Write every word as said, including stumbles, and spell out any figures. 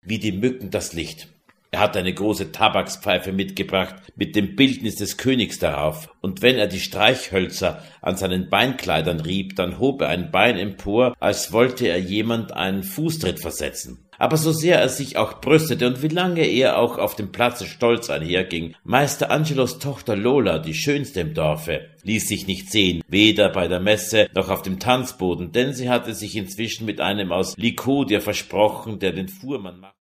wie die Mücken das Licht. Er hat eine große Tabakspfeife mitgebracht, mit dem Bildnis des Königs darauf, und wenn er die Streichhölzer an seinen Beinkleidern rieb, dann hob er ein Bein empor, als wollte er jemand einen Fußtritt versetzen. Aber so sehr er sich auch brüstete und wie lange er auch auf dem Platze stolz einherging, Meister Angelos Tochter Lola, die schönste im Dorfe, ließ sich nicht sehen, weder bei der Messe noch auf dem Tanzboden, denn sie hatte sich inzwischen mit einem aus Lykodia versprochen, der den Fuhrmann machte.